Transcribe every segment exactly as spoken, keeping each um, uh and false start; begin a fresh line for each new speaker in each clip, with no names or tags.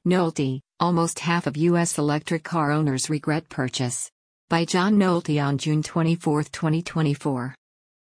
Nolte, almost half of U S electric car owners regret purchase. By John Nolte on June twenty-fourth, twenty twenty-four.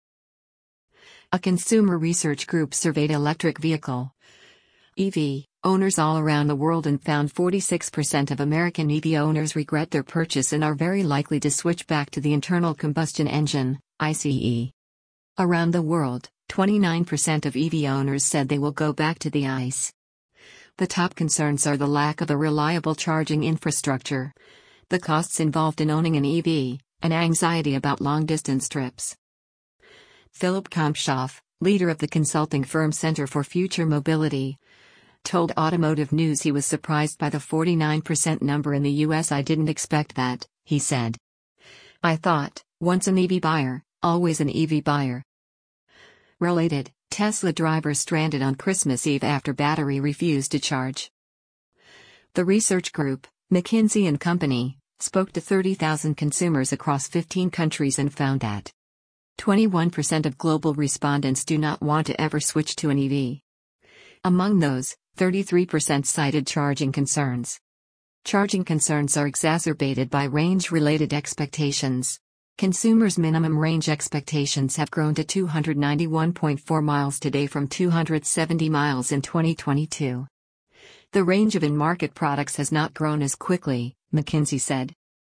A consumer research group surveyed electric vehicle E V owners all around the world and found forty-six percent of American E V owners regret their purchase and are very likely to switch back to the internal combustion engine, ICE. Around the world, twenty-nine percent of E V owners said they will go back to the ICE. The top concerns are the lack of a reliable charging infrastructure, the costs involved in owning an E V, and anxiety about long-distance trips. Philip Kampshoff, leader of the consulting firm Center for Future Mobility, told Automotive News he was surprised by the forty-nine percent number in the U S. "I didn't expect that," he said. "I thought, once an E V buyer, always an E V buyer." Related, Tesla driver stranded on Christmas Eve after battery refused to charge. The research group, McKinsey and Company, spoke to thirty thousand consumers across fifteen countries and found that twenty-one percent of global respondents do not want to ever switch to an E V. Among those, thirty-three percent cited charging concerns. Charging concerns are exacerbated by range-related expectations. Consumers' minimum range expectations have grown to two hundred ninety-one point four miles today from two hundred seventy miles in twenty twenty-two. The range of in-market products has not grown as quickly, McKinsey said.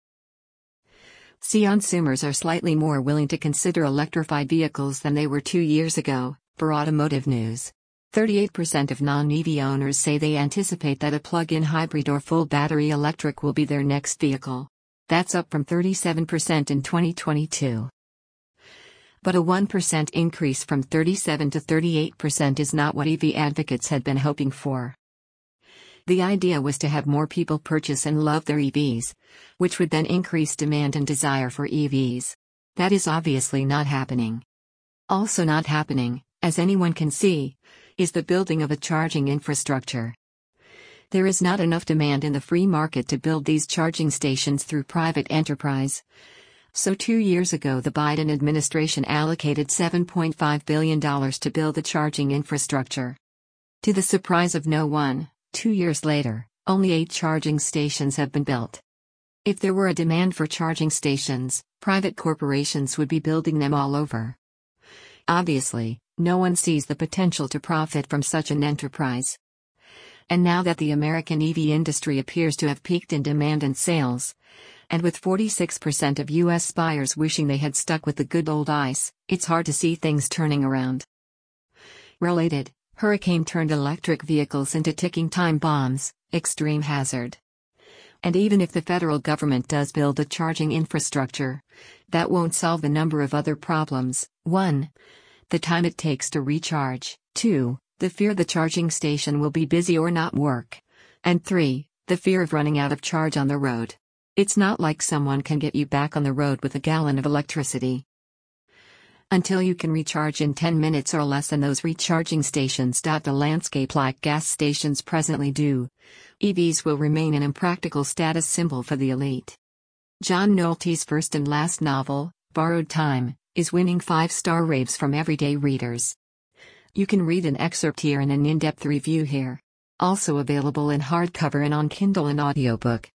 Consumers are slightly more willing to consider electrified vehicles than they were two years ago, for Automotive News. thirty-eight percent of non-E V owners say they anticipate that a plug-in hybrid or full battery electric will be their next vehicle. That's up from thirty-seven percent in twenty twenty-two. But a one percent increase from thirty-seven to thirty-eight percent is not what E V advocates had been hoping for. The idea was to have more people purchase and love their E Vs, which would then increase demand and desire for E Vs. That is obviously not happening. Also not happening, as anyone can see, is the building of a charging infrastructure. There is not enough demand in the free market to build these charging stations through private enterprise. So two years ago the Biden administration allocated seven point five billion dollars to build the charging infrastructure. To the surprise of no one, two years later, only eight charging stations have been built. If there were a demand for charging stations, private corporations would be building them all over. Obviously, no one sees the potential to profit from such an enterprise. And now that the American E V industry appears to have peaked in demand and sales, and with forty-six percent of U S buyers wishing they had stuck with the good old ICE, it's hard to see things turning around. Related, hurricane turned electric vehicles into ticking time bombs, extreme hazard. And even if the federal government does build a charging infrastructure, that won't solve a number of other problems. one. The time it takes to recharge. two. The fear the charging station will be busy or not work. And three. The fear of running out of charge on the road. It's not like someone can get you back on the road with a gallon of electricity. Until you can recharge in ten minutes or less, and those recharging stations dot the landscape like gas stations presently do, E Vs will remain an impractical status symbol for the elite. John Nolte's first and last novel, Borrowed Time, is winning five-star raves from everyday readers. You can read an excerpt here and an in-depth review here. Also available in hardcover and on Kindle and audiobook.